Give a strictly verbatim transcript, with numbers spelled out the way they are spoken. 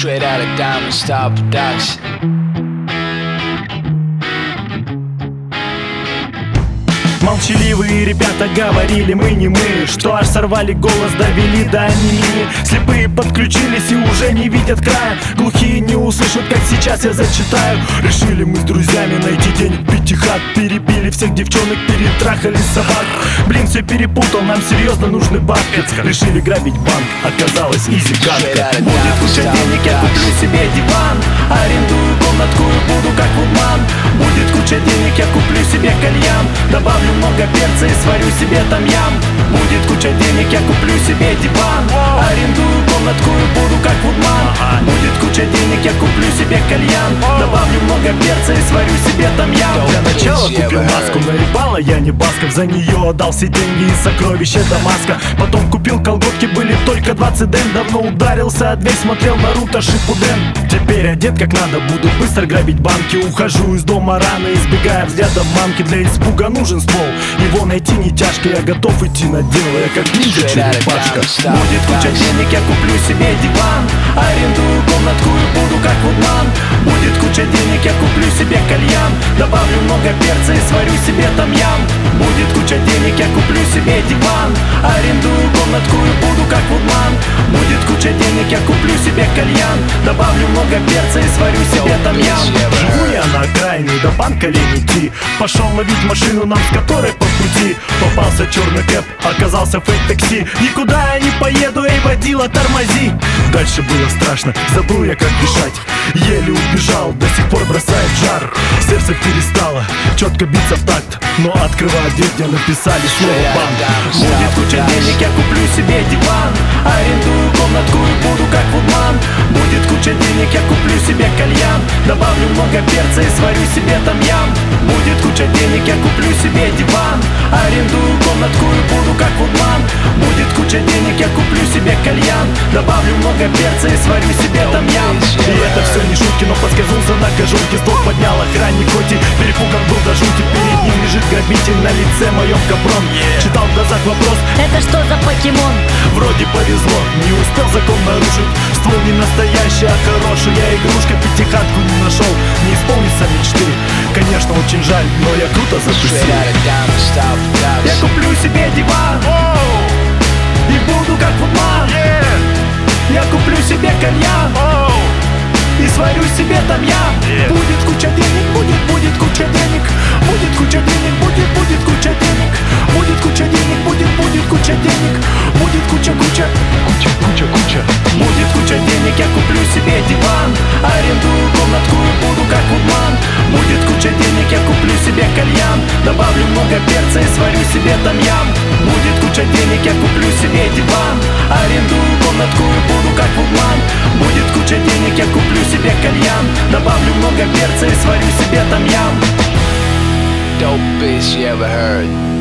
Straight out of Diamond Star Production. Молчаливые ребята говорили, мы не мы, что аж сорвали голос, довели до анемии. Слепые подключились и уже не видят края, глухие не услышат, как сейчас я зачитаю. Решили мы с друзьями найти денег, пятихат, перебили всех девчонок, перетрахали собак. Блин, все перепутал, нам серьезно нужны бабки. Решили грабить банк, оказалось изи катка. Будет куча денег, я куплю себе диван, арендую комнатку и буду как Вудман. Будет куча денег, я куплю себе кальян, добавлю много перца и сварю себе там-ям. Будет куча денег, я куплю себе диван, арендую комнатку и буду как Вудман. Будет куча денег, я куплю себе кальян, добавлю много перца и сварю себе там-ям. Для начала купил маску, наебала я не Басков, за нее отдал все деньги и сокровища Дамаска. Потом купил колготки, были только двадцать ден, давно ударился, а дверь смотрел Наруто Шипуден. Теперь одет как надо, буду быстро грабить банки. Ухожу из дома рано, избегая взглядов мамки. Для испуга нужен ствол, его найти не тяжко. Я готов идти на дело, я как ниндзя черепашка. Будет куча денег, я куплю себе диван, арендую комнатку и буду как Вудман. Будет куча денег, я куплю себе кальян, добавлю много перца и сварю себе там-ям. Будет куча денег, я куплю себе диван, арендую комнатку и буду как Вудман. Будет куча денег, я куплю себе кальян, добавлю много перца и сварю себе там-ям. Живу я на окраине, до банка лень идти. Пошел ловить машину, нам с которой по пути. Попался черный кэп, оказался фейк-такси. Никуда я не поеду, эй, водила, тормози. Дальше было страшно, забыл я как дышать. Еле убежал, до сих пор бросает жар. Сердце перестало четко биться в такт, но открывая дверь, где написали слово банк. Будет куча денег, я куплю себе диван, арендую комнатку и буду как Вудман. Будет куча денег, я куплю себе кальян, добавлю много перца и сварю себе там-ям. Будет куча денег, я куплю себе диван, арендую комнатку и буду как Вудман. Будет куча денег, я куплю себе кальян, добавлю много перца и сварю себе там-ям. И это все не шутки, но подскользнулся на кожурке. Стол поднял охранник, хоть и перепуган был до жути. Перед ним лежит грабитель, на лице моем капрон. Читал в глазах вопрос: это что за покемон? Вроде повезло, не успел закон нарушить. Ствол не настоящий, а хорошая игрушка. Пятихатку не нашел, не исполнится мечты. Конечно, очень жаль, но я круто затусил. Я куплю себе диван и буду как Вудман. Я куплю себе кальян и сварю себе там-ям. Будет куча денег, будет, будет куча денег. Будет куча денег, будет, будет куча денег. Будет куча денег, будет, будет куча денег. Будет куча, куча, куча, куча, куча. Будет куча денег, я куплю себе диван, арендую комнатку и буду как Вудман. Будет куча денег, я куплю себе кальян, добавлю много перца и сварю себе там-ям. Будет куча денег, я куплю себе диван, арендую комнатку и буду как Вудман. Будет куча денег, я куплю себе кальян, добавлю много перца и сварю себе там-ям. Dope bitch you ever heard.